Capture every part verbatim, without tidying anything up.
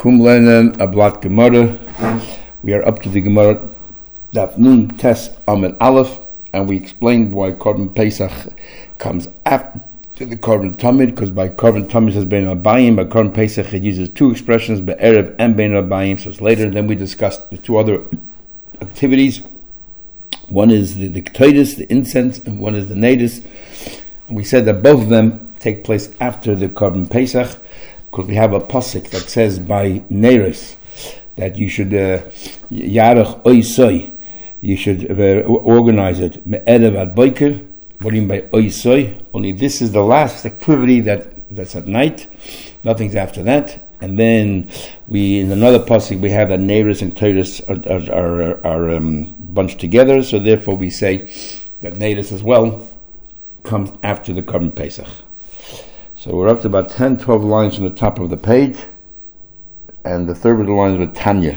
Kum Leinen Ablat Gemara. We are up to the Gemara Daf Nun Tes Amid Aleph, and we explained why Korban Pesach comes after the Korban Tamid, because by Korban Tamid has been Abayim, by Korban Pesach it uses two expressions, Be'erev and Bein Abayim, so it's later. Then we discussed the two other activities. One is the, the Ketaitis, the incense, and one is the Nadis. And we said that both of them take place after the Korban Pesach, because we have a pasuk that says by Neris that you should Yarech Oisoi, you should uh, organize it Me'erev ad Boiker. What do you mean by Oisoi? Only this is the last activity that, that's at night. Nothing's after that. And then we, in another pasuk, we have that Neris and Ketaitis are, are, are, are um, bunched together. So therefore, we say that Neris as well comes after the Korban Pesach. So we're up to about ten, twelve lines from the top of the page, and the third of the lines with Tanya.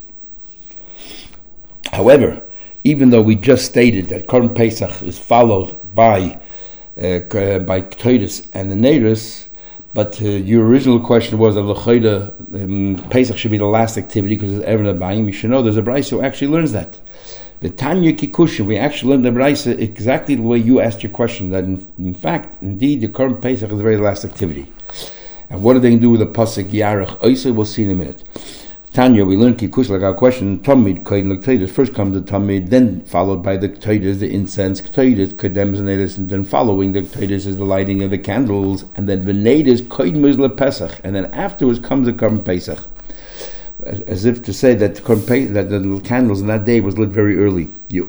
However, even though we just stated that Korban Pesach is followed by uh, by Ketaitis and the Neris, but uh, your original question was that L'chayda um, Pesach should be the last activity because it's Erev Abayim. You should know there's a Brayso who actually learns that. The Tanya Kikusha, we actually learned the Brayso exactly the way you asked your question, that in, in fact, indeed, the Korban Pesach is the very last activity. And what are they going to do with the Pasuk Yarech Oisei? We'll see in a minute. Tanya, we learned Kikusha, like our question, Tamid, Kaid, and Ketaitis. First comes the Tamid, then followed by the Ketaitis, the incense, Ketaitis, Kadems, and Nadis, and then following the Ketaitis is the lighting of the candles, and then the Nadis, Kaid, Mizla, Pesach, and then afterwards comes the Korban Pesach. As if to say that that the candles in that day was lit very early. The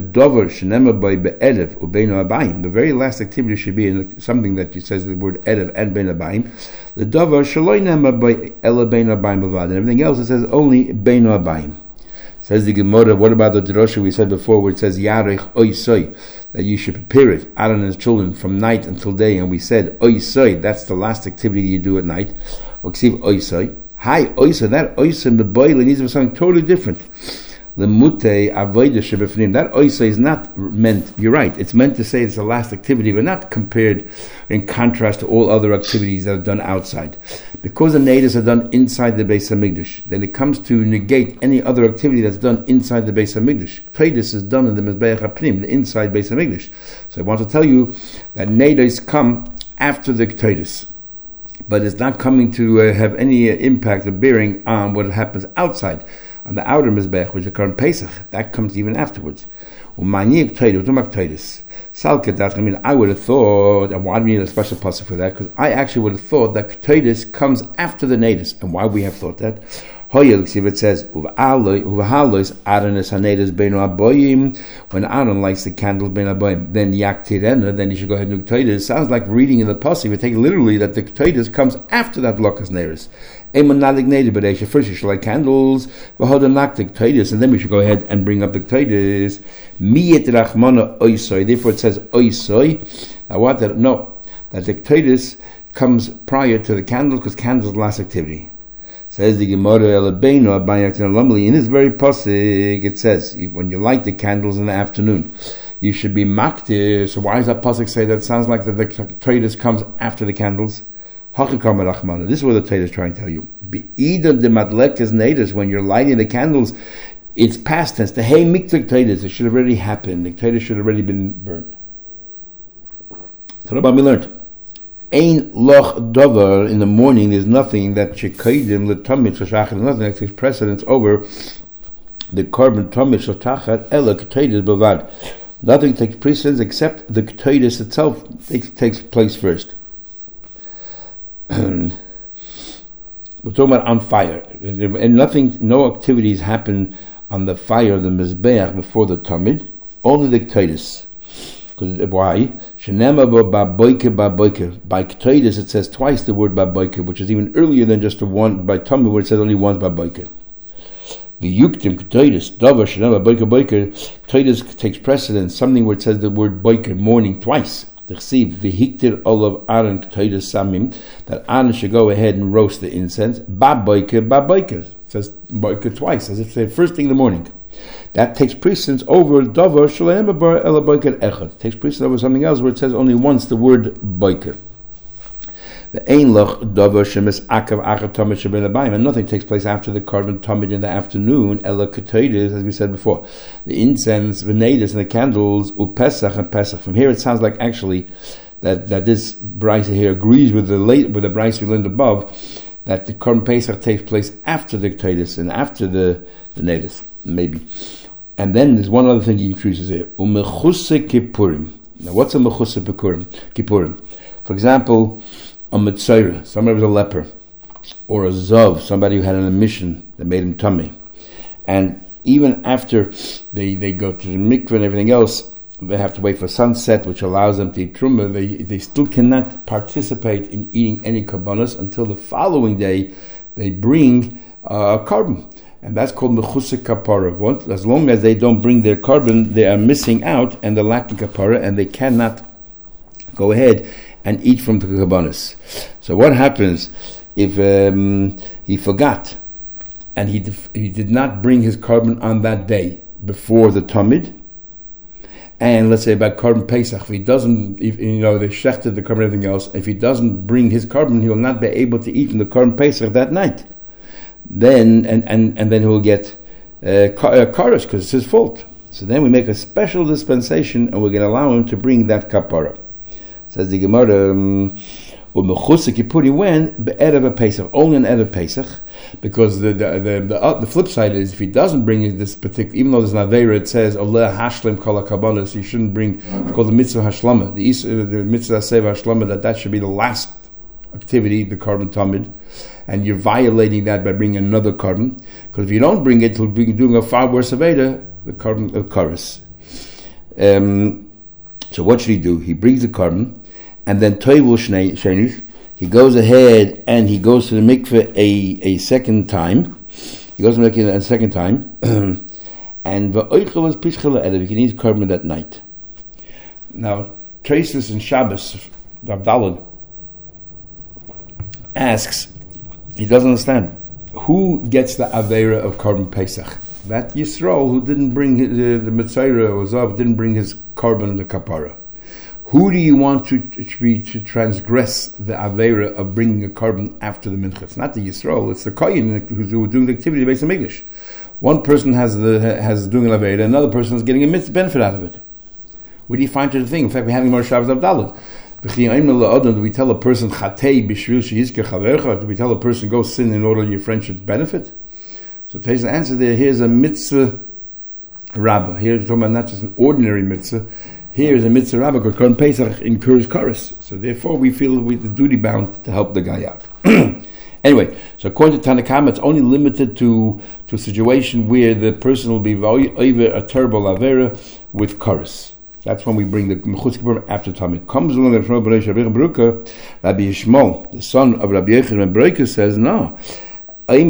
very last activity should be in something that you says the word erev and bein abayim. The davar shaloi nema by ela bein abayim avad, and everything else it says only bein abayim. Says the Gemara. What about the drasha we said before, where it says yarech oisoi, that you should prepare it, Aaron and his children, from night until day, and we said oisoi, that's the last activity you do at night. Oksiv oisoi. Hi, oisa, that oisa in the boil needs to be something totally different. Lemute avoida shebefnim. That oisa is not meant, you're right, it's meant to say it's the last activity, but not compared in contrast to all other activities that are done outside. Because the natives are done inside the Beis HaMikdash, then it comes to negate any other activity that's done inside the Beis HaMikdash. Ketaitis is done in the Mizbeach HaPnim, the inside Beis HaMikdash. So I want to tell you that natives come after the Ketaitis, but it's not coming to uh, have any uh, impact or bearing on what happens outside, on the outer Mizbech, which is the Korban Pesach. That comes even afterwards. I mean, I would have thought, and why do we need a special pasuk for that? Because I actually would have thought that Ketaitis comes after the natives. And why we have thought that? It says, when Aaron lights the candles bein abayim, then yaktirena, then you should go ahead and do Ketaitis. It sounds like reading in the pasuk. We take literally that the Ketaitis comes after that lokas neris. First you should light candles, and then we should go ahead and bring up the Ketaitis. Therefore it says oisoi. I want that no, that the Ketaitis comes prior to the candles, because candles is the last activity. Says the Gemara, in this very pasuk, it says when you light the candles in the afternoon, you should be maktir. So why does that pasuk say that? It sounds like that the Ketaitis comes after the candles. This is what the Torah is trying to tell you. When you're lighting the candles, it's past tense. The hey mikvah Ketaitis, it should have already happened. The Ketaitis should have already been burned. So what we learned? Ein loch davar, in the morning there's nothing that shekaydim letamid shachar, nothing that takes precedence over the Korban tamid shotachat ela Ketaitis bavad. Nothing takes precedence except the Ketaitis itself takes, takes place first. We're talking about on fire, and nothing, no activities happen on the fire of the Mizbeach before the tamid, only the Ketaitis. Why? By Ketaitis it says twice the word baboiker, which is even earlier than just the one by Tamid, where it says only once baboiker. The yuktim Ketaitis davar shenema boiker boiker. Ketaitis takes precedence, something where it says the word boiker, morning, twice. The chsiv v'hiktir olav Aaron Ketaitis samim, that Aaron should go ahead and roast the incense. Baboiker baboiker. It says boiker twice, as if it said first thing in the morning. That takes precedence over davar shalem bar ela boiker echad. Takes precedence over something else where it says only once the word boiker. The ein loch davar shemis akav achar tamid sheben abayim, and nothing takes place after the korban tamid in the afternoon. Ela ketoides, as we said before, the incense, the nedus, and the candles, upesach and pesach. From here, it sounds like actually that, that this brisa here agrees with the late with the brisa we learned above, that the korban pesach takes place after the ketodis and after the the nedus, maybe. And then there's one other thing he introduces here. Umechuse kippurim. Now, what's a mechuse kippurim? For example, a mitzayra, somebody was a leper, or a zav, somebody who had an emission that made him tummy, and even after they, they go to the mikveh and everything else, they have to wait for sunset, which allows them to eat truma. They they still cannot participate in eating any karbanos until the following day. They bring uh, a carbon, and that's called mechuse kapara. As long as they don't bring their carbon, they are missing out, and they're lacking kapara, and they cannot go ahead and eat from the karbanos. So what happens if um, he forgot and he def- he did not bring his carbon on that day before the tamid? And let's say about carbon pesach, if he doesn't, if, you know, they shechted the carbon and everything else, if he doesn't bring his carbon, he will not be able to eat from the carbon pesach that night. Then, and, and, and then he will get uh, karas, because it's his fault. So then we make a special dispensation, and we're going to allow him to bring that kapara. Says the Gemara, um, when be'erev a Pesach, only an erev Pesach, because the the the, the, uh, the flip side is, if he doesn't bring this particular, even though there's an aveira, it says Allah hashlim kol hakabanos, you shouldn't bring, it's called the mitzvah hashlama, the, uh, the mitzvah seva hashlama, that that should be the last activity, the carbon tamid, and you're violating that by bringing another carbon, because if you don't bring it, you'll be doing a far worse aveda, the carbon of karas. Um, so what should he do? He brings the carbon, and then toivul shenich, he goes ahead and he goes to the mikveh a, a second time. He goes to the mikveh a second time, and v'oichel is pishchel erev. He can eat carbon that night. Now, Traces and Shabbos, Abdallah asks, he doesn't understand, who gets the aveira of carbon pesach? That Yisrael who didn't bring his, uh, the mitzayra or zav didn't bring his carbon in the kapara. Who do you want to, to be to transgress the aveira of bringing a carbon after the mincha? It's not the Yisrael; it's the kohen who's doing the activity based on English. One person has the has doing an aveira, another person is getting a mitzvah benefit out of it. Where do you find such a thing? In fact, we're having more Shabbos Abdallah. Do we tell a person chatei b'shvil sheyizker chavercha? Do we tell a person go sin in order your friend should benefit? So Tai's answer there. Here's a mitzvah rabbah. Here we're talking about not just an ordinary mitzvah. Here is a mitzvah rabbah because Korban Pesach incurs karas. So therefore we feel with the duty bound to help the guy out. Anyway, so according to Tanakama, it's only limited to, to a situation where the person will be over a terrible avera with karas. That's when we bring the mechutz kippurim after Tamid. Comes along the Rabbi Yishmael, the son of Rabbi Yechon ben Beroka, says no. I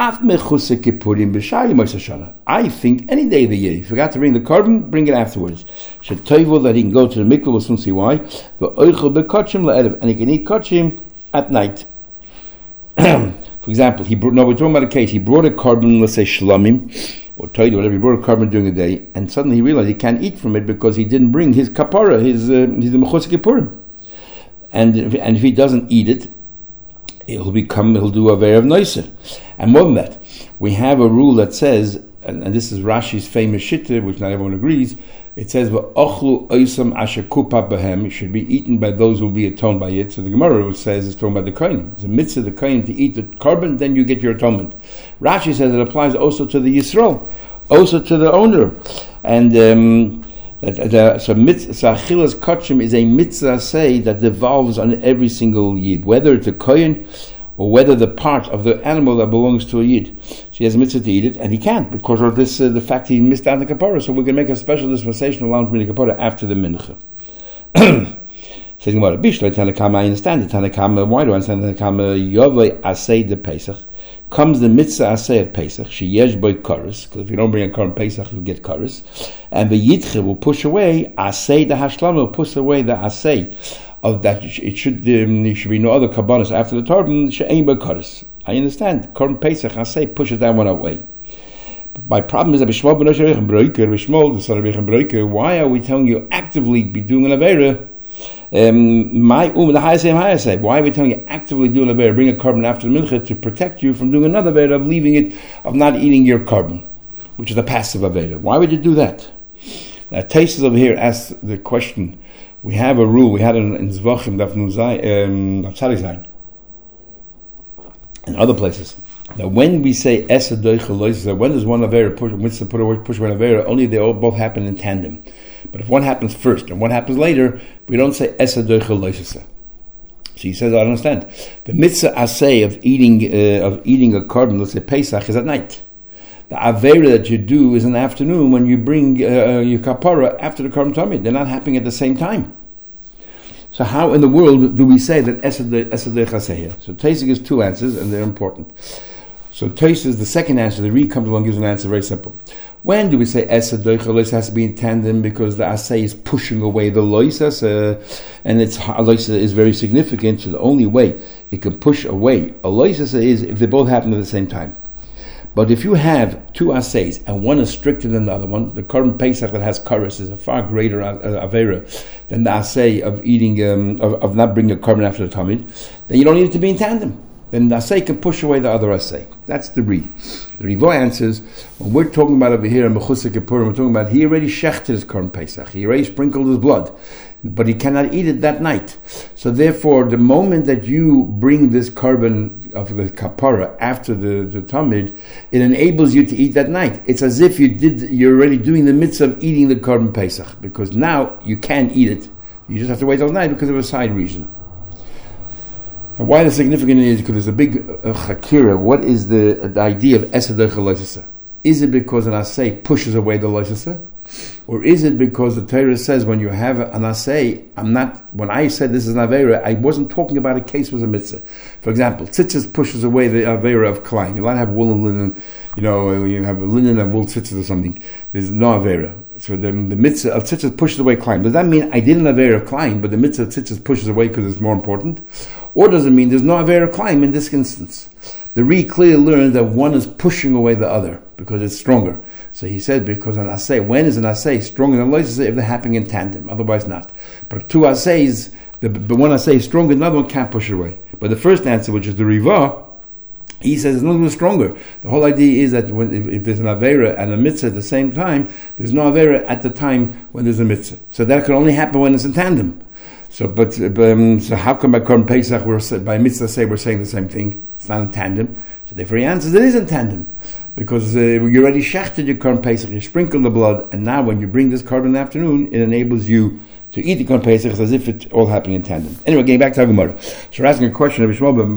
think any day of the year, if you forgot to bring the carbon, bring it afterwards. Should toivel that he can go to the mikveh, we'll soon see why. And he can eat kachim at night. For example, he brought, no, we're talking about a case. He brought a carbon, let's say shlamim, or toivel, whatever. He brought a carbon during the day, and suddenly he realized he can't eat from it because he didn't bring his kapara, his uh, his mechutz kippurim. And if, and if he doesn't eat it, he'll become, he'll do a very of noiser. And more than that, we have a rule that says, and, and this is Rashi's famous shitta, which not everyone agrees, it says, "V'ochlu oisam asher kupa b'hem," it should be eaten by those who will be atoned by it. So the Gemara says it's talking about the kohen. It's a mitzvah the kohen to eat the carbon, then you get your atonement. Rashi says it applies also to the Yisrael, also to the owner. And um, that, that, so achilas kachim is a mitzvah say that devolves on every single yid, whether it's a kohen or whether the part of the animal that belongs to a yid. So he has a mitzvah to eat it, and he can't because of this, uh, the fact he missed out the kapara. So we're going to make a special dispensation allowing him to eat the kapara after the mincha. Says Gemara, Bishlei Tanakama, I understand the Tanakama. Why do I understand the Tanakama? Yovei asay de Pesach. Comes the mitzvah asay of Pesach. She yesh boy karas, because if you don't bring a korban Pesach, you get karas. And the yitche will push away asay the hashlam will push away the asay of that. It should um, there should be no other kabbalas after the Torah. She'ein boy karas. I understand. Korban Pesach asay pushes that one away. But my problem is that Bishmol ben Bishmol, the son of Yechon ben Beroka, why are we telling you actively be doing an avera? Um, my um, the high same high say. Why are we telling you actively do an avera, bring a carbon after the mincha to protect you from doing another avera of leaving it, of not eating your carbon, which is a passive avera? Why would you do that? Now, Taisus over here asks the question. We have a rule. We had it in Zvachim Daf Nun Zayin, and other places. Now, when we say Esed Doichel Loisa, when does one avera push, mitzvah put away, push one avera? Only they all both happen in tandem. But if one happens first and one happens later, we don't say Esed Doichel Loisa. So he says, I don't understand. The mitzvah asay of eating uh, of eating a carbon, let's say Pesach, is at night. The avera that you do is in the afternoon when you bring uh, your kapara after the carbon tummy. They're not happening at the same time. So how in the world do we say that Esed Doichel here? So Taisus gives two answers, and they're important. So Taisus, the second answer, the Re comes along gives an answer very simple. When do we say Esed Doichel Loisa has to be in tandem? Because the Asay is pushing away the Loisas, uh, and its Loisa is very significant. So the only way it can push away a Loisas is if they both happen at the same time. But if you have two Asays and one is stricter than the other one, the Korban Pesach that has Karas is a far greater Avera than the Asay of eating, um, of, of not bringing a carbon after the Tamid, then you don't need it to be in tandem. Then the Asay can push away the other Asay. That's the Re. The Rivo answers, when we're talking about over here in Mechusar Kippurim, we're talking about he already shechted his Korban Pesach. He already sprinkled his blood. But he cannot eat it that night. So therefore, the moment that you bring this carbon of the kapara after the, the tamid, it enables you to eat that night. It's as if you did, you're already doing the mitzvah of eating the carbon Pesach, because now you can eat it. You just have to wait till night because of a side reason. And why the significant is because there's a big uh, chakira. What is the, the idea of Esed Doichel Loisa? Is it because an asay pushes away the loisasa? Or is it because the Torah says when you have an asay, I'm not, when I said this is an avera, I wasn't talking about a case with a mitzvah. For example, tzitzis pushes away the avera of klein. You'll not have wool and linen, you know, you have linen and wool tzitzis or something. There's no avera. So the, the mitzvah of tzitzis pushes away klein. Does that mean I did an avera of klein, but the mitzvah of tzitzis pushes away because it's more important? Or does it mean there's no avera of klein in this instance? The Re clearly learned that one is pushing away the other because it's stronger. So he said because an asay, when is an asay stronger than loisa if they're happening in tandem? Otherwise not. But two asays, the, the one asay is stronger, the other one can't push it away. But the first answer, which is the Riva, he says it's not stronger. The whole idea is that when, if, if there's an avera and a mitzvah at the same time, there's no avera at the time when there's a mitzvah. So that can only happen when it's in tandem. So, but um, so how come by Korban Pesach we're by mitzvah say we're saying the same thing? It's not in tandem. So therefore he answers it is in tandem because uh, you already shechted your Korban Pesach, you sprinkled the blood, and now when you bring this carbon in the afternoon, it enables you to eat the Korban Pesach as if it's all happening in tandem. Anyway, getting back to our Gemara. So we're asking a question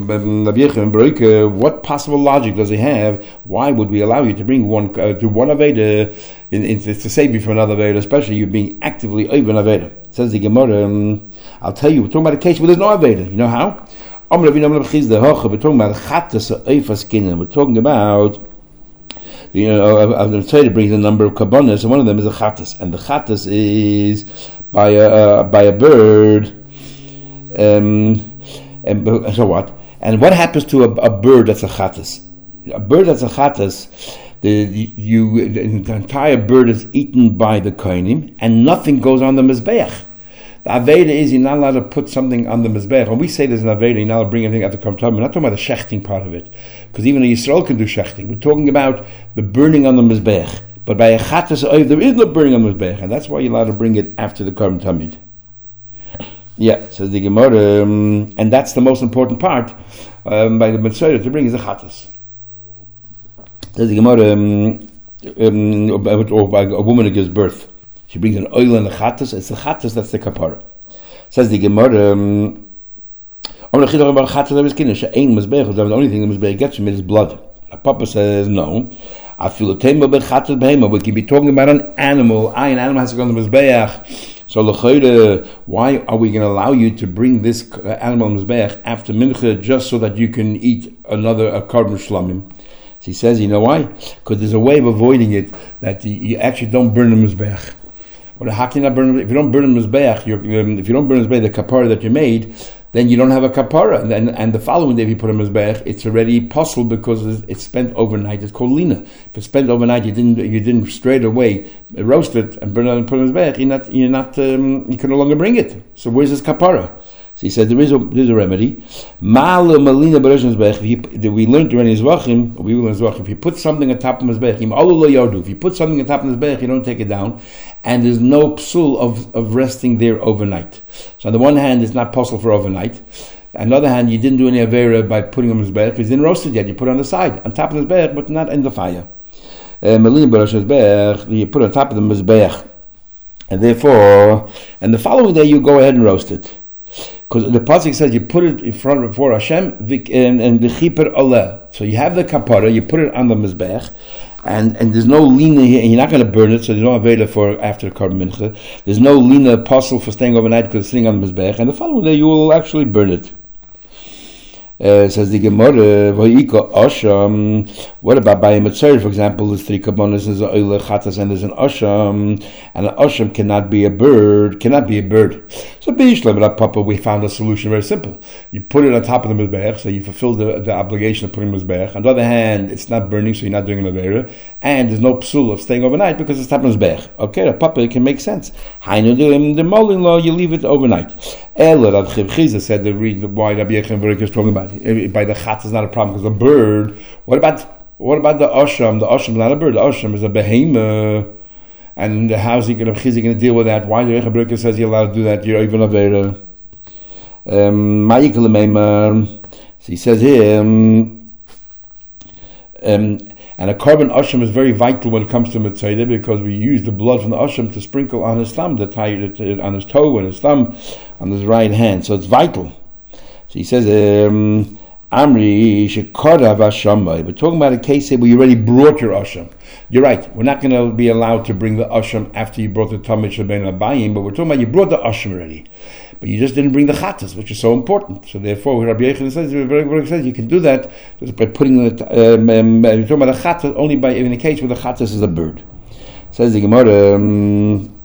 of what possible logic does he have? Why would we allow you to bring one uh, to one aveda in, in, to save you from another aveda, especially you being actively over an aveda? Says the Gemara, um, I'll tell you, we're talking about a case where there's no aveda. You know how? We're talking about chattas oifas kinin. We're talking about, you know, I'm going to try to bring the number of kabbanas, and one of them is a chattas, and the chattas is by a uh, by a bird. Um, and so what? And what happens to a, a bird that's a chattas? A bird that's a chattas, the you the entire bird is eaten by the kohanim, and nothing goes on the mizbeach. The aveda is you're not allowed to put something on the mizbeach. When we say there's an aveda, you're not allowed to bring anything at the Korban Tamid. We're not talking about the shechting part of it, because even a Yisrael can do shechting. We're talking about the burning on the mizbeach. But by a chattas oiv, there is no burning on the mizbeach, and that's why you're allowed to bring it after the Korban Tamid. Yeah, says the Gemara, um, and that's the most important part um, by the mitzvah to bring is the chattas. Says the Gemara, um, um, or by a woman who gives birth. She brings an oil and a chattas. It's the chattas that's the kapara. Says the Gemara, um, the only thing the mizbeach gets from it is blood. The Papa says no. I feel the tema bechattas behema. We can be talking about an animal. I an animal has to go on the mizbeach. So l'chayre, why are we going to allow you to bring this animal mizbeach after mincha just so that you can eat another a carbon shlamim? So he says, you know why? Because there's a way of avoiding it that you, you actually don't burn the mizbeach. Well, how can you not burn? If you don't burn the mizbeach, um, if you don't burn the mizbeach, the kapara that you made, then you don't have a kapara. And, then, and the following day, if you put a mizbeach, it's already possible because it's spent overnight. It's called lina. If it's spent overnight, you didn't you didn't straight away roast it and burn it and put it in mizbeach. You're not you're not um, you can no longer bring it. So where's this kapara? So he said there is a there's a remedy. Ma'ala malina b'rosh mizbeach. We learned already in Zvachim. We will in Zvachim. If you put something on top of mizbeach, if you put something on top of mizbeach, you don't take it down. And there's no psul of, of resting there overnight. So on the one hand, it's not possible for overnight. On the other hand, you didn't do any avera by putting on the mizbeach because you didn't roast it yet. You put it on the side, on top of the mizbeach, but not in the fire. Uh, you put it on top of the mizbeach. And therefore, and the following day, you go ahead and roast it. Because the pasuk says you put it in front of before Hashem and the chiper oleh. So you have the kapara, you put it on the mizbeach. And and there's no lina here, and you're not going to burn it, so there's no aveda for after carbon mincha. There's no lina apostle for staying overnight because it's sitting on the mizbeach, and the following day you will actually burn it. Uh, says the Gemara, Vayika Asham. What about by a Mitzvah, for example, there's three kabbanas, there's an oile chatas, and there's an Asham, and an Asham cannot be a bird, cannot be a bird. So B'Yishlam, Papa, we found a solution very simple. You put it on top of the Mizbeach, so you fulfill the, the obligation of putting Mizbeach. On the other hand, it's not burning, so you're not doing an Avera, and there's no psul of staying overnight because it's top of Mizbeach. Okay, the Papa, it can make sense. Hainu the Molin law, you leave it overnight. Ela, Rav Chiv said the reason why Rabbi Yechon Baruch is talking about by the chat is not a problem because a bird. What about what about the asham? The asham is not a bird. The asham is a behemoth. And how's he going to deal with that? Why the Rebbe Baruch says you're allowed to do that? You're even a vera. Um, so he says here, um, um, and a carbon asham is very vital when it comes to mitzvah because we use the blood from the asham to sprinkle on his thumb, the tie, on his toe and his thumb, on his right hand. So it's vital. So he says, um, Amri shekoda v'ashamai. We're talking about a case where you already brought your asham. You're right. We're not going to be allowed to bring the asham after you brought the tamid shebein abayim, but we're talking about you brought the asham already, but you just didn't bring the chatas, which is so important. So therefore, Rabbi Yechon says, Rabbi says you can do that just by putting the. Um, um, we're talking about the chatas only by in the case where the chatas is a bird. Says the Gemara. Um,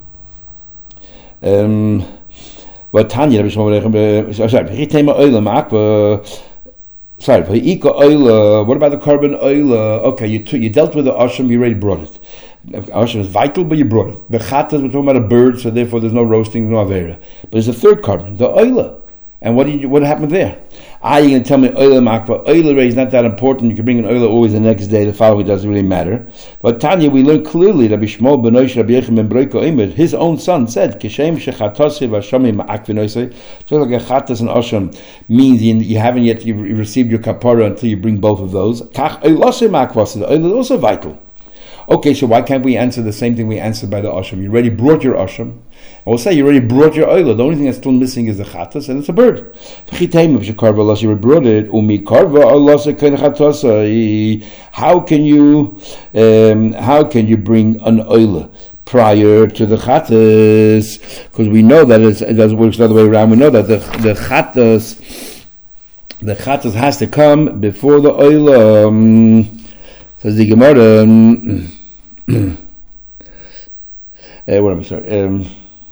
um, What Tanya? Sorry, sorry. What about the carbon oil? Okay, you t- you dealt with the asham. You already brought it. Asham is vital, but you brought it. The chatas, we're talking about a bird, so therefore there's no roasting, no avera. But there's a third carbon, the oil. And what did you, what happened there? Ah, you're going to tell me oil makva. Oil is not that important. You can bring an oil always the next day. The following doesn't really matter. But Tanya, we learn clearly that Bishmol benoish Rabbi Yechon ben Broiko Eimer, his own son said, "Kishem shechatasi v'ashami ma'akvinoisei." So like a chatas and asham means you, you haven't yet you received your kapara until you bring both of those. Kach oilase makvasi. The oil is also vital. Okay, so why can't we answer the same thing we answered by the asham? You already brought your asham. And we'll say you already brought your oil. The only thing that's still missing is the chatas, and it's a bird. You brought it. How can you, um, how can you bring an oil prior to the chatas? Because we know that it's, it doesn't work the other way around. We know that the the chatas, the chatas has to come before the oil. Um, says the Gemara. Um, uh, what am I sorry? Um,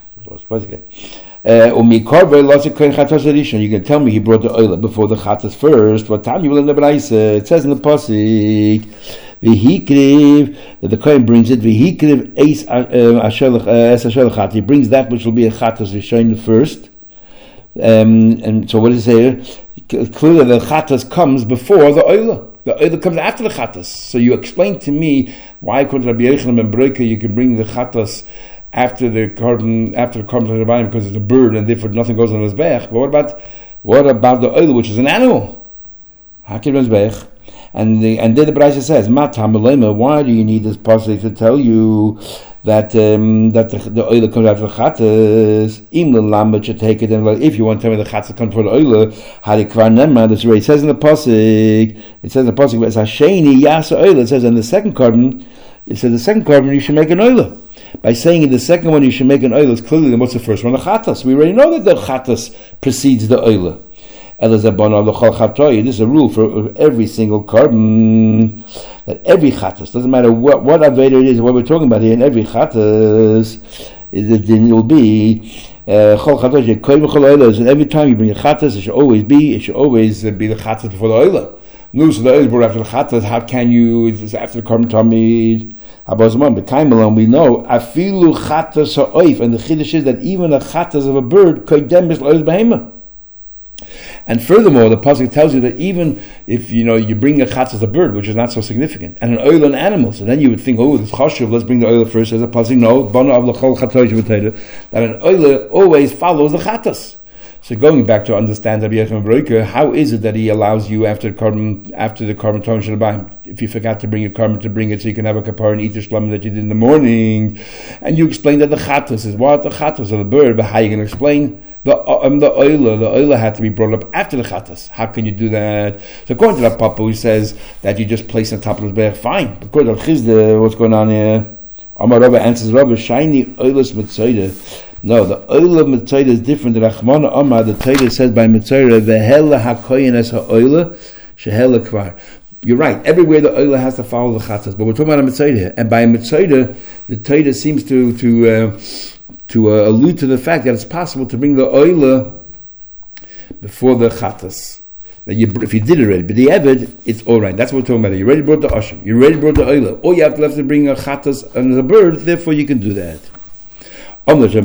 Uh, you can tell me he brought the oil before the chatas first. What time you will in the Braise? It says in the pasuk, "V'hikriv," that the kohen brings it. V'hikriv eis asher he brings that which will be a chatas rishon first. Um, and so what does it say? Clearly, the chatas comes before the oil. The oil comes after the chatas. So you explain to me why, according to Rabbi Yechon ben Broika, you can bring the chatas after the carbon, after the carbon because it's a bird and therefore nothing goes on the mizbeach. But what about what about the oil, which is an animal? Hakir mizbeach, and the and then the Braisa says, "Matam belema." Why do you need this pasuk to tell you that um, that the, the oil comes after the chatas? Imlan lamba should take it, and like, if you want to tell me the chatas comes before the oil, harikvar nema. That's right. It says in the pasuk. It says in the pasuk, "It's hasheni yasa oil." It says in the second carbon. It says the second carbon you should make an oil. By saying in the second one you should make an oil, it's clearly what's the first one? The chatas. We already know that the chatas precedes the oil. This is a rule for every single carbon, that every chatas, doesn't matter what, what aveda it is, what we're talking about here, in every chatas, it will be Uh, and every time you bring a chattas, it should always be, it should always be the chattas before the oila. No, so the oil is brought after the chattas. How can you? It's after the korban tamid. Habazman, but kaimalon we know afilu chattas ha'oif, and the chiddush is that even a chattas of a bird koydem is oil behema. And furthermore, the pasuk tells you that even if you know you bring a chatz as a bird, which is not so significant, and an oil on animals, and then you would think, oh, it's chashuv, let's bring the oil first. As a pasuk, no, that an oil always follows the chattas. So going back to understand Rabbi Yochanan Broiker, how is it that he allows you after the korban after the korban tom shalabim, if you forgot to bring a korban, to bring it so you can have a kapar and eat the shlam that you did in the morning, and you explain that the chattas is what the chattas of the bird, but how are you going to explain? The um, the oila, the oila had to be brought up after the chattas. How can you do that? So according to that papa who says that you just place on top of the berg, fine. But according to Chizda, what's going on here? Amar Rabba answers, Rabba, shiny oilas mitzayda. No, the oil of mitzayda is different. The Rachmana Amar, the Torah says by mitzayda, vehela hakoyin es ha'oila, shehela kvar. You're right. Everywhere the oila has to follow the chattas, but we're talking about a mitzayda here. And by mitzayda, the Torah seems to to uh, to uh, allude to the fact that it's possible to bring the oila before the chattas. That you, if you did it already, but the evid, it's all right. That's what we're talking about. You already brought the asham. You already brought the oila. All you have to have to bring a chattas and a bird. Therefore, you can do that. Hashem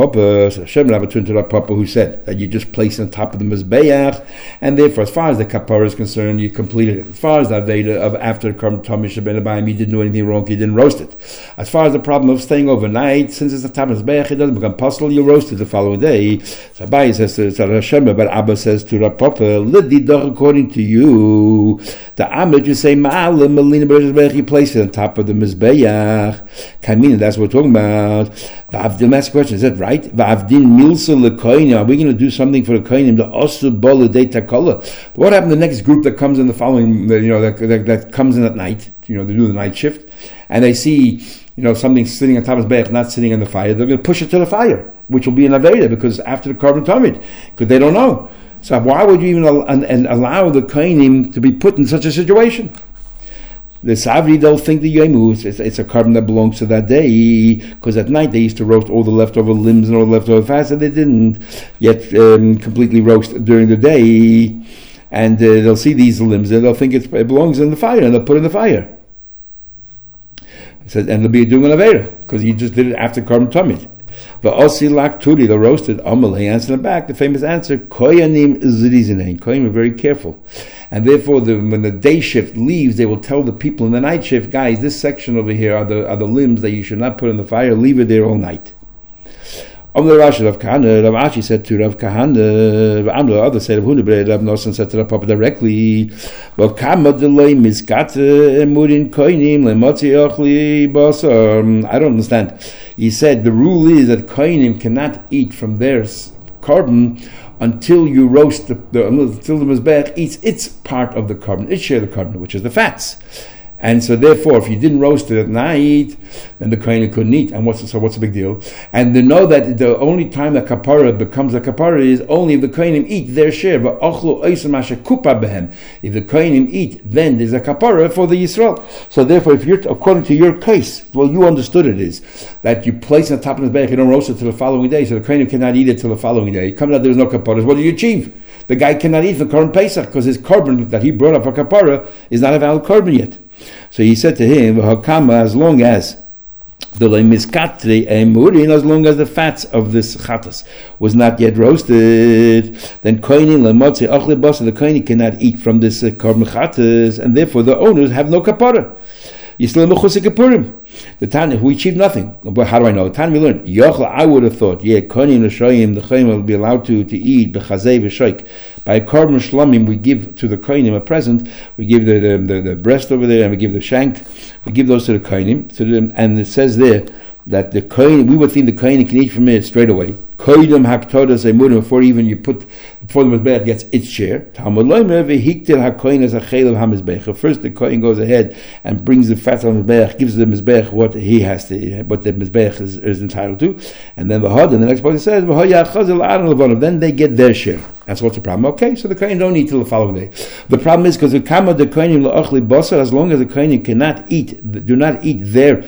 turned to the Papa who said that you just place on top of the mizbeach, and therefore, as far as the kapara is concerned, you completed it. As far as the aveda of after the korban tamid shebenabayim, you didn't do anything wrong, you didn't roast it. As far as the problem of staying overnight, since it's the top of the mizbeach, it doesn't become possible. You roast it the following day. So Abai says to Hashem, but Abba says to the Papa, "Lididach, according to you, the amid you say ma'alim melina b'mizbeach, you place it on top of the mizbeach. Kamina, that's what we're talking about." The last question, is that right? V'avdin milsa lekoinim. Are we going to do something for the koinim? The osu bol de takala. What happened to the next group that comes in the following? You know, that, that, that comes in at night. You know, they do the night shift, and they see, you know, something sitting on top of the bech, not sitting on the fire. They're going to push it to the fire, which will be an aveda because after the korban tamid, because they don't know. So why would you even al- and, and allow the koinim to be put in such a situation? The Savri, they'll think the Yemu, it's, it's a korban that belongs to that day, because at night they used to roast all the leftover limbs and all the leftover fats, and they didn't yet um, completely roast during the day. And uh, they'll see these limbs, and they'll think it's, it belongs in the fire, and they'll put it in the fire. So, and they'll be doing an Avera, because he just did it after korban tamid. But Osi Lak Turi, the roasted Amalei, answered in the back, the famous answer, Koyanim Zrizinain. Koyanim are very careful. And therefore, the, when the day shift leaves, they will tell the people in the night shift, guys, this section over here are the are the limbs that you should not put in the fire, leave it there all night. On the Rashi of Kahana, Rav Ashi said to Rav Kahana, the other side of Hundebre, Rav Nosson said to Rav Papa directly, well, Kama delay miskat murin koinim lemotzi ochli basar. I don't understand. He said the rule is that koinim cannot eat from their korban until you roast the, the until the mizbeach eats its part of the korban, its share of the korban, which is the fats. And so therefore, if you didn't roast it at night, then the kohen couldn't eat. And what's so what's the big deal? And to know that the only time that kapara becomes a kapara is only if the kohenim eat their share. If the kohenim eat, then there's a kapara for the Yisrael. So therefore, if you're according to your case, well, you understood it is that you place it on top of the bech, you don't roast it till the following day, so the kohenim cannot eat it till the following day. It comes out there's no kapara. What do you achieve? The guy cannot eat the korban Pesach because his korban that he brought up for kapara is not a valid korban yet. So he said to him, "Hakama, as long as the lemiskatre emurin, as long as the fats of this chatas was not yet roasted, then koini lemotzi achle basa, the koini cannot eat from this uh, korban chatas, and therefore the owners have no kapara. Yisrael mechusik kapurim. The Tanya, we achieved nothing. But how do I know? The Tanya we learned. Yochel, I would have thought, yeah, konim l'shoyim, the konim will be allowed to, to eat b'chazei v'shoik. By korban shlamim, we give to the konim a present. We give the, the, the, the breast over there, and we give the shank. We give those to the konim. To them, and it says there that the kohen, we would think the kohen can eat from it straight away. Koidem haktodas emurim, before even you put, before the mizbeach gets its share. Talmud loimer vehiktil hakohen as a chel of hamizbeach. First, the kohen goes ahead and brings the fat on the mizbeach, gives the mizbeach what he has to, what the mizbeach is, is entitled to, and then v'hod, and the next part says v'hoyachazil aron levonav. Then they get their share. That's what's the problem. Okay, so the kohen don't eat till the following day. The problem is because the kama the kohenim la'achli basar, as long as the kohenim cannot eat, do not eat their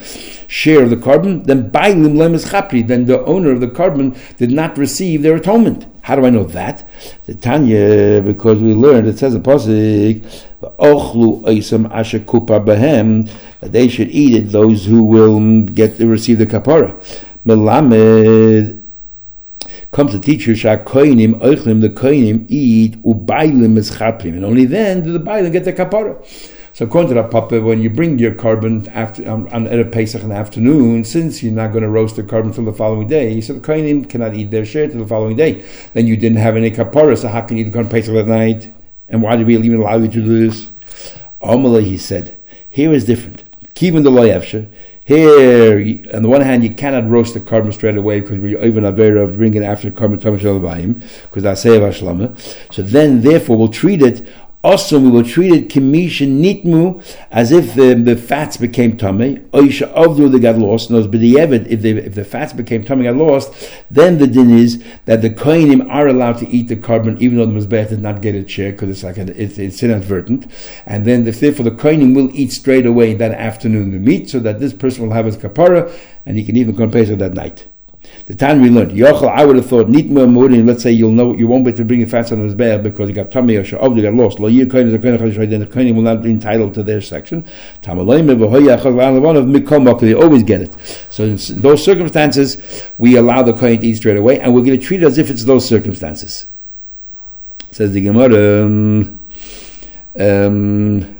share of the carbon, then bailim lemes chapri, then the owner of the carbon did not receive their atonement. How do I know that? The Tanya, because we learned, it says in Pasuk, ochlu oisam asher kupar behem, that they should eat it, those who will get to receive the kapara. Melamed comes to teach you shak koinim oichlim, the koinim eat ubailim es chaprim, and only then do the bailim get the kapara. So according to that papa, when you bring your carbon after on, on Erev Pesach in the afternoon, since you're not going to roast the carbon till the following day, so the kohanim cannot eat their share till the following day. Then you didn't have any kapara, so how can you eat the carbon Pesach that night? And why did we even allow you to do this? Amalei, he said, here is different. Kivin the loyevsher. Here, on the one hand, you cannot roast the carbon straight away because we're even aware of bringing it after the carbon Thomas Shalabahim, because that's Sev Hashlama. So then, therefore, we'll treat it. Also, we will treat it kimishin nitmu, as if the, the fats became tummy. Oisha avdu, they got lost. Knows b'di'evet, if they if the fats became tummy, got lost, then the din is that the kohanim are allowed to eat the carbon, even though the mizbeach did not get its share, because it's like a, it's, it's inadvertent. And then the, therefore the kohanim will eat straight away that afternoon the meat, so that this person will have his kapara, and he can even compare to that night. The time we learned, Yochel, I would have thought, Nitma Murin, let's say you'll know, you won't be able to bring the fats on his bear because you got tummy or sha'ov, you got lost. Lo yir kohen, the kohen, then the kohen will not be entitled to their section. Tamaloim, v'hoya, chaz, one of mikol, they always get it. So in those circumstances, we allow the kohen to eat straight away, and we're going to treat it as if it's those circumstances. Says the Gemara, um, um,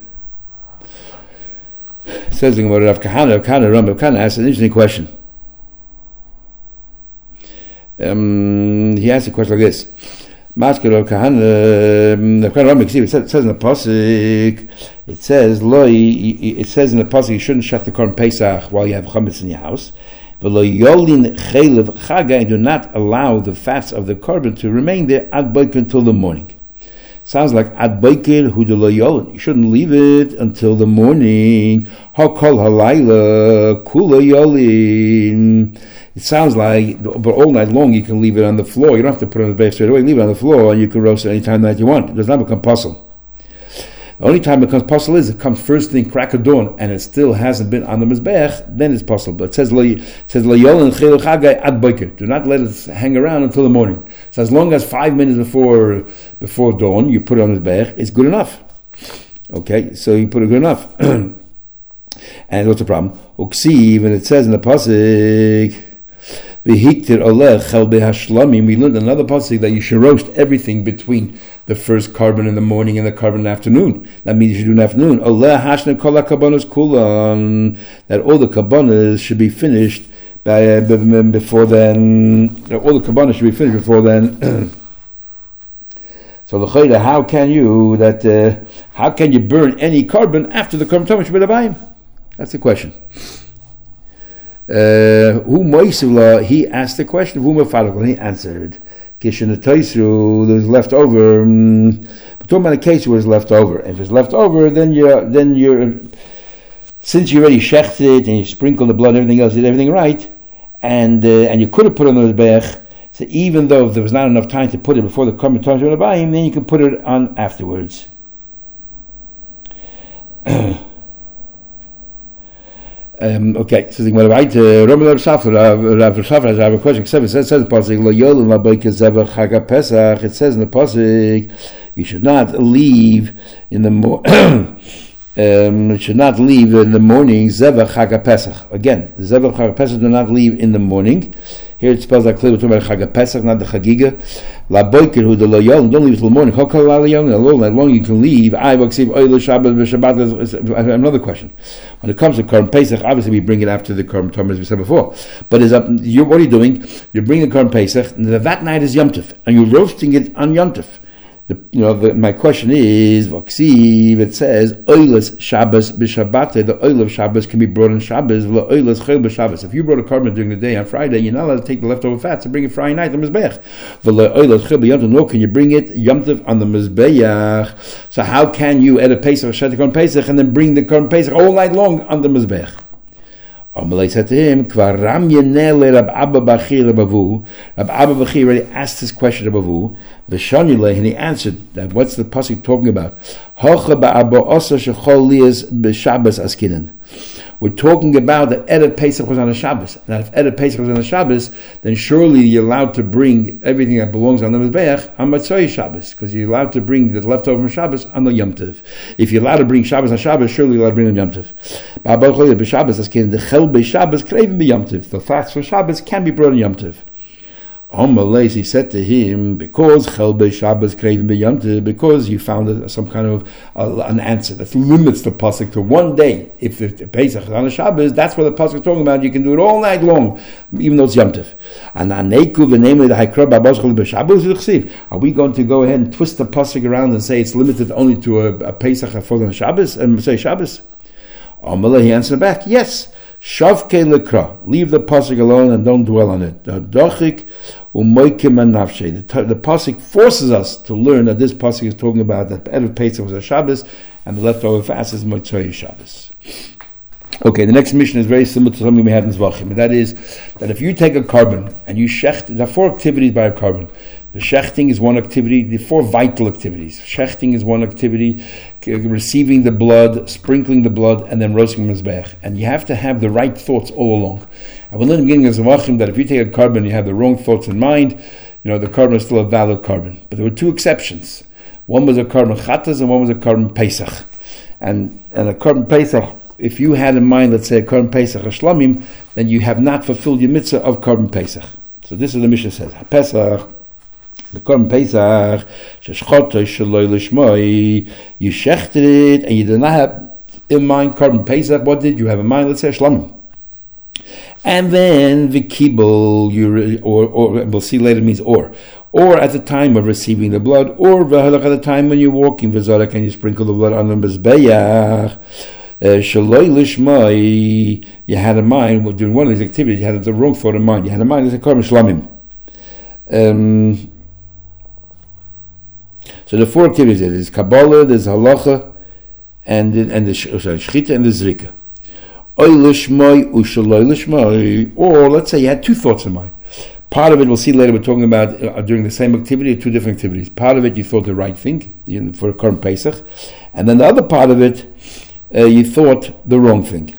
says the Gemara, Rav Kahana, Rav Kahana, Rav Kahana asked an interesting question. Um, he asked a question like this: Maskil of Kahana, the Kahana it says in the pasuk, it says lo, it says in the pasuk you shouldn't shach the korban Pesach while you have chametz in your house. V'lo yolin chaylev chagai, do not allow the fats of the korban to remain there ad boker until the morning. Sounds like ad boker hu de lo yolin. You shouldn't leave it until the morning. Hakol halayla kula yolin. It sounds like, but all night long you can leave it on the floor. You don't have to put it on the bed straight away. Leave it on the floor, and you can roast it any time that you want. It does not become puzzle. The only time it becomes puzzle is it comes first thing crack of dawn, and it still hasn't been on the mizbech. Then it's puzzle. But it says it says ad boker. Do not let it hang around until the morning. So as long as five minutes before before dawn you put it on the mizbech, it's good enough. Okay, so you put it good enough. And what's the problem? Uksiv, and it says in the pasuk. We learned another pasuk that you should roast everything between the first carbon in the morning and the carbon in the afternoon. That means you should do in the afternoon. That all the kabbanas should be finished by, uh, before then. All the kabbanas should be finished before then. So the chayda, how can you that? Uh, how can you burn any carbon after the carbon should be the? That's the question. Who uh, he asked the question, and he answered. Kishin there's left over. Um, but talking about a case where it's left over. If it's left over, then you're then you're since you already shechted it and you sprinkled the blood and everything else, you did everything right, and uh, and you could have put it on the mizbech. So even though if there was not enough time to put it before the korban Tamid Shel Habayim, then you can put it on afterwards. Um, okay, so the Gemara right. Roman Rav Shafar, Rav Shafar has a question. It says, it says in the pasuk, Lo yolin laboike zever Chag Pesach. It says in the pasuk, you should not leave in the mo- um, you should not leave in the morning zever Chag Pesach. Again, the zever Chag Pesach do not leave in the morning. Here it spells out clearly, we're talking about Chag Pesach, not the Chagiga. La boiker who the lo yolin, don't leave it till the morning. How come la yolin? All night long you can leave. I vaksiv oil Shabbat b'Shabbat. Another question. When it comes to Korban Pesach, obviously we bring it after the Korban Tamid, as we said before. But is up, you, what are you doing? You're bringing the Korban Pesach, and that night is Yom Tov, and you're roasting it on Yom Tov. The, you know, the, my question is, vaksiv, it says oilas Shabbos b'Shabbat. The oil of Shabbos can be brought on Shabbos. The oilas chayil b'Shabbos. If you brought a carbon during the day on Friday, you're not allowed to take the leftover fats and bring it Friday night on the mizbeach. The oilas chayil b'Yom Tov. No, can you bring it Yom Tov on the mizbeach? So how can you at a Pesach shed the Korban Pesach and then bring the Korban Pesach all night long on the mizbeach? Amalei said to him, Kvar Ram Yenele Rab Abba Bachir Rabavu. Rab Abba Bachir already asked this question to Rabavu. V'shonile, and he answered that. What's the pasuk talking about? Hocha ba'abo osa shechol liyas b'Shabbos askinan. We're talking about that Erev Pesach was on a Shabbos. Now, if Erev Pesach was on a Shabbos, then surely you're allowed to bring everything that belongs on the Mizbeach on Matzoi Shabbos, because you're allowed to bring the leftover from Shabbos on the Yom Tov. If you're allowed to bring Shabbos on Shabbos, surely you're allowed to bring on Yom Tov. The fast for Shabbos can be brought on Yom Tov. Amalei, he said to him, because Chel Bei Shabbos Krevim B'Yom Tov, because you found a, some kind of uh, an answer that limits the pasuk to one day. If the Pesach is on a Shabbos, that's what the pasuk is talking about. You can do it all night long, even though it's Yom Tov. And Aneiku v'Neimei the Haikra B'Abos Chel Bei Shabbos L'Chsiv. Are we going to go ahead and twist the pasuk around and say it's limited only to a, a Pesach for on Shabbos and say Shabbos? Amalei, he answered back, yes. Shavkei lekra, leave the pasuk alone and don't dwell on it. The dochik umoikim anavshe. The pasuk forces us to learn that this pasuk is talking about that Erev Pesach was a Shabbos and the leftover fast is Motzei Shabbos. Okay, the next mission is very similar to something we had in Zvachim, and that is that if you take a carbon and you shecht, there are four activities by a carbon. The shechting is one activity, the four vital activities. Shechting is one activity, receiving the blood, sprinkling the blood, and then roasting mizbeach. And you have to have the right thoughts all along. And we learned in the beginning of Zavachim that if you take a carbon and you have the wrong thoughts in mind, you know, the carbon is still a valid carbon. But there were two exceptions. One was a carbon chatas and one was a carbon pesach. And, and a carbon pesach, if you had in mind, let's say, a carbon pesach or shlamim, then you have not fulfilled your mitzvah of carbon pesach. So this is what the Mishnah says. Pesach, the Korban Pesach, sheshchotay shaloi lishmoi, you shechted it, and you did not have in mind Korban Pesach. What did you have in mind? Let's say shlamim. And then vikibel, you re, or or we'll see later means or, or at the time of receiving the blood, or v'halach at the time when you're walking v'zarek and you sprinkle the blood on the mizbeach. Shaloi lishmoi, you had in mind well, during one of these activities, you had the wrong thought in mind. You had in mind as a Korban shlamim. Um. So the four activities there, there's Kabbalah, there's Halacha, and the, and the sorry, Shchita and the Zrika. Oy lishmoi ushaloi lishmoi. Or let's say you had two thoughts in mind. Part of it, we'll see later, we're talking about uh, during the same activity, two different activities. Part of it, you thought the right thing you know, for a Korban Pesach, and then the other part of it, uh, you thought the wrong thing.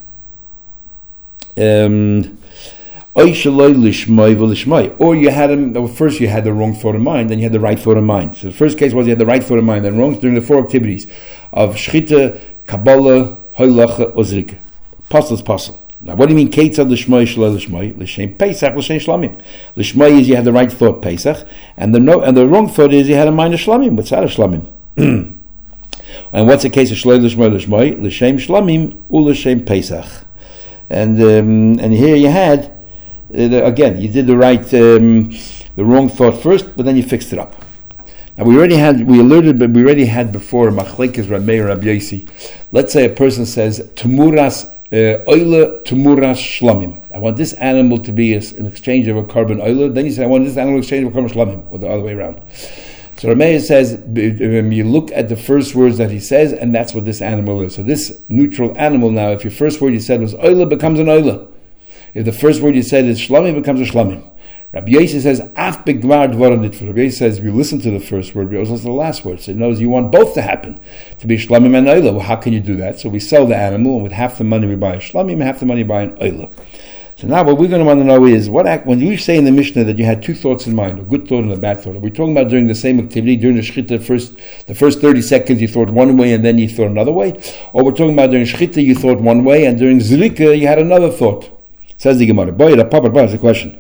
Um, Or you had them, first you had the wrong thought in mind, then you had the right thought in mind. So the first case was you had the right thought in mind, then wrong during the four activities of Shchita, Kabbalah, Hoylacha, Ozrika. Puzzle is puzzle. Now what do you mean, Ketzad Lishmoi, Shaloi Lishmoi? L'shem Pesach, L'shem Shlamim. Lishmoi is you had the right thought, Pesach, and the no, and the wrong thought is you had a mind of Shlamim. What's that of Shlamim? And what's the case of Shaloi Lishmoi, Lishmoi? L'shem Shlamim, U L'shem Pesach. And, um, and here you had Uh, the, again, you did the right, um, the wrong thought first, but then you fixed it up. Now we already had, we alerted, but we already had before Machlekes Rab Meir Rab Yosi. Let's say a person says Tumuras Oile Tumuras Shlamim. I want this animal to be a, an exchange of a carbon oile. Then you say I want this animal to exchange of a carbon shlamim, or the other way around. So Rab Meir says you look at the first words that he says, and that's what this animal is. So this neutral animal now, if your first word you said was oile, becomes an oile. If the first word you said is shlamim, it becomes a shlamim. Rabbi Yosi says, af begvar dvarim nitfur. Rabbi Yosi says, if you listen to the first word, you also listen to the last word. So he knows you want both to happen, to be shlamim and oila. Well, how can you do that? So we sell the animal, and with half the money we buy a shlamim, and half the money we buy an oila. So now what we're going to want to know is, what act, when you say in the Mishnah that you had two thoughts in mind, a good thought and a bad thought, are we talking about during the same activity, during the shchita, first, the first thirty seconds you thought one way and then you thought another way? Or we're talking about during shchita you thought one way and during zrika you had another thought? Says the Gemara. Boy, the Papa is a question.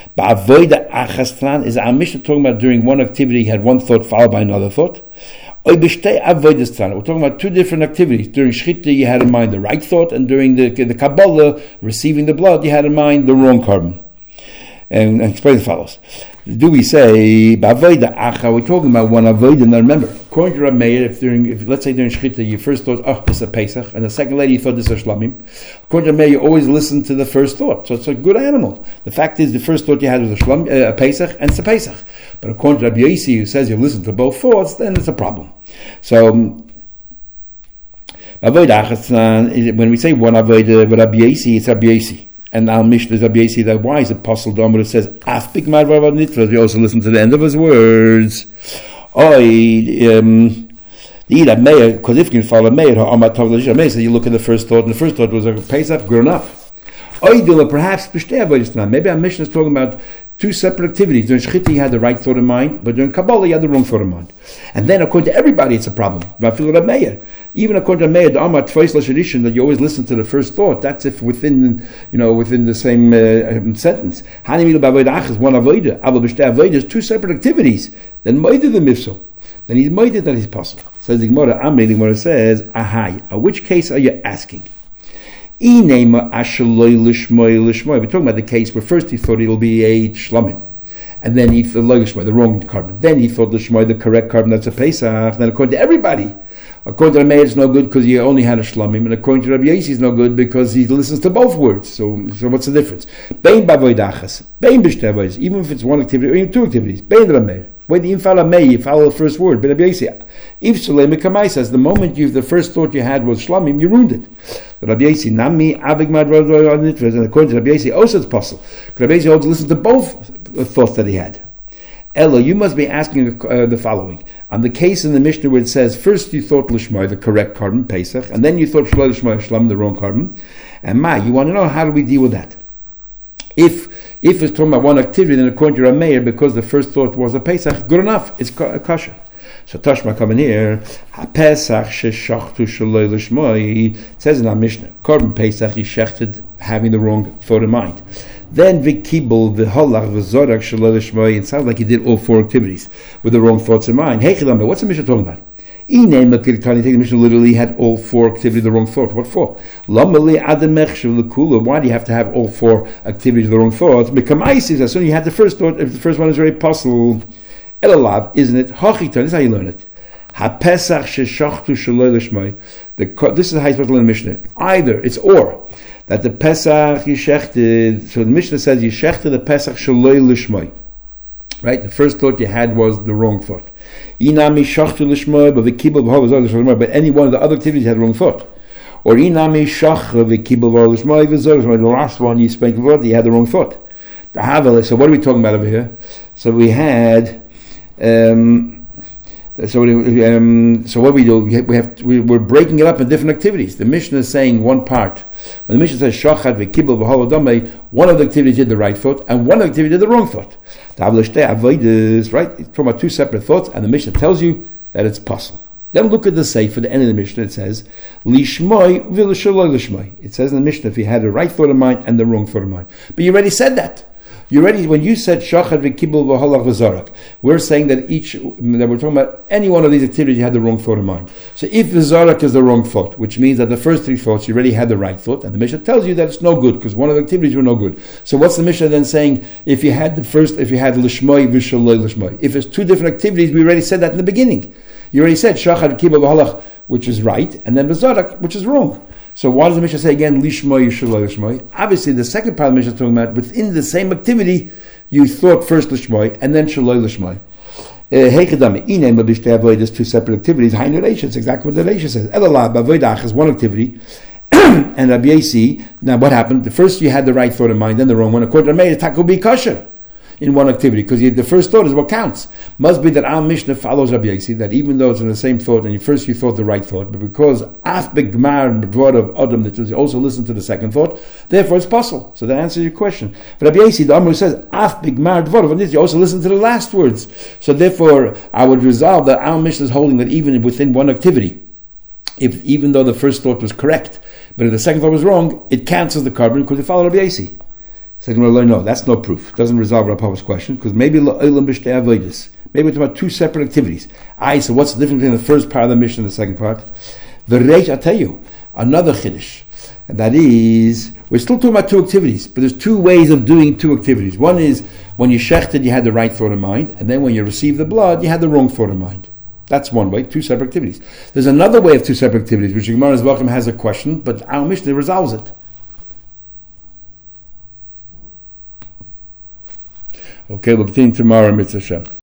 Is our Mishnah talking about during one activity he had one thought followed by another thought? We're talking about two different activities. During Shchita you had in mind the right thought, and during the, the Kabbalah, receiving the blood, you had in mind the wrong carbon. And, and explain the follows. Do we say, we're talking about one avodah? Now remember, according to Rab Meir, if during, if let's say during Shchita you first thought, oh, this is a Pesach, and the second lady you thought this is a Shlamim, according to Rab Meir, you always listen to the first thought. So it's a good animal. The fact is, the first thought you had was a, Shlam, uh, a Pesach, and it's a Pesach. But according to Rabbi Yosi, who says you listen to both thoughts, then it's a problem. So, um, when we say one avodah with Rabbi Yosi, it's Rabbi Yosi. And our Mishnah is Rabbi Yosi, that why is it possible that it says, Afpik Marvav Nitva? We also listen to the end of his words. Oh, um, The Ida Meir, because if you can follow Meir, so you look at the first thought, and the first thought was a Pesach, good enough. Perhaps maybe our mission is talking about two separate activities. During Shechita you had the right thought in mind, but during Kabbalah you had the wrong thought in mind. And then according to everybody it's a problem. Even according to Meir, the Amar Tfais Lashadishin, that you always listen to the first thought. That's if within, you know, within the same uh, sentence. Hanimil Bavodah is one avodah. Aval B'shtei avodah is two separate activities. Then Moida the Mifso. Then he's Moida that is possible. Says the Gemara. Amri the Gemara says, Ahai. Which case are you asking? We're talking about the case where first he thought it'll be a shlamim, and then he thought lishmoy, the wrong carbon. Then he thought lishmoy, the correct carbon, that's a Pesach. Then according to everybody, according to Rabbi Meir, it's no good because he only had a shlamim, and according to Rabbi Yossi, it's no good because he listens to both words. So, so what's the difference? Bein bavoidachas, bein b'shtei, even if it's one activity or even two activities. Bein Rabbi Meir. When you follow May, you follow the first word. But Rabbi Yossi, if Shalem Kamai says the moment you the first thought you had was shlamim, you ruined it. Rabbi Yossi, Nami Abigmad Nitvez, and according to Rabbi Yossi, also it's possible. Rabbi Yossi also listened to both thoughts that he had. Ella, you must be asking uh, the following: on the case in the Mishnah where it says first you thought Lishmai, the correct carbon, Pesach, and then you thought Shalom Lishmai, Shlam, the wrong carbon, and Ma, you want to know how do we deal with that? If if it's talking about one activity, then according to Rameir, because the first thought was a Pesach, good enough, it's a kosher. So Tashma coming here, Pesach sheshachtu shaloi lishmoi. It says in our Mishnah, Korban Pesach he shechted having the wrong thought in mind. Then vikibel v'holach v'zorak shaloi lishmoi. It sounds like he did all four activities with the wrong thoughts in mind. Hey, what's the Mishnah talking about? The Mishnah literally had all four activities the wrong thought. What for? Why do you have to have all four activities the wrong thought? As soon as you had the first thought, if the first one is very possible, elalav, isn't it? Hachiton, this is how you learn it. Ha-pesach sheshachtu shaloi lishmai. This is how you're supposed to learn the Mishnah. Either, it's or, that the Pesach you shechted, so the Mishnah says you shechted the Pesach shaloi lishmai. Right? The first thought you had was the wrong thought. Inami shachtu lishmai, but v'kibel v'hol v'zor, but any one of the other activities had the wrong thought. Or inami shach v'kibel v'hol lishmai v'zor, the last one you spoke about, you had the wrong thought. The Havel, so what are we talking about over here? So we had, um, so we, um, so what we do, we have, we have we, we're breaking it up in different activities. The Mishnah is saying one part. When the Mishnah says shachad v'kibel v'hol v'damei, one of the activities did the right thought, and one of the activities did the wrong thought. The Avlashtei avodas, right? It's talking about two separate thoughts, and the Mishnah tells you that it's possible. Then look at the Sefer, the end of the Mishnah. It says lishmoi v'lishaloi lishmoi. It says in the Mishnah if you had the right thought in mind and the wrong thought in mind. But you already said that. You already, when you said shachad v'kibel v'holach v'zarak, we're saying that each, that we're talking about any one of these activities you had the wrong thought in mind. So if the zarak is the wrong thought, which means that the first three thoughts you already had the right thought, and the Mishnah tells you that it's no good because one of the activities were no good. So what's the Mishnah then saying? If you had the first, if you had lishmoi v'shaloi lishmoi, if it's two different activities, we already said that in the beginning. You already said shachad v'kibel v'holach, which is right, and then v'zarak, which is wrong. So why does the Mishnah say again lishmoi v'shaloi lishmoi? Obviously, the second part of the Mishnah is talking about within the same activity. You thought first lishmoi and then shaloi lishmoi. Heikadami inem b'bishtei avodas, two separate activities. Hainu reisha, it's exactly what the reisha says. Elallah b'avodah is one activity, and Rabbi Yossi. Now what happened? The first you had the right thought in mind, then the wrong one. According to Meir, it will be kosher in one activity because the first thought is what counts. Must be that our Mishnah follows Rabbi Yossi, that even though it's in the same thought and you first you thought the right thought, but because af begmar b'dvar of Adam that you also listen to the second thought, therefore it's possible. So that answers your question. But Rabbi Yossi, the Amr says af begmar b'dvar of this, you also listen to the last words. So therefore, I would resolve that our Mishnah is holding that even within one activity, if even though the first thought was correct, but if the second thought was wrong, it cancels the carbon because it followed Rabbi Yossi. So no, that's no proof. It doesn't resolve Rav Pava's question because maybe la'olam b'shtei avodas. Maybe we're talking about two separate activities. Aye, so what's the difference between the first part of the Mishnah and the second part? The reish, I'll tell you, another chiddush. And that is, we're still talking about two activities, but there's two ways of doing two activities. One is when you shechted, you had the right thought in mind, and then when you received the blood, you had the wrong thought in mind. That's one way, two separate activities. There's another way of two separate activities, which Gemara Zvachim has a question, but our Mishnah resolves it. Okay, we'll continue tomorrow, Mitzvah Hashem.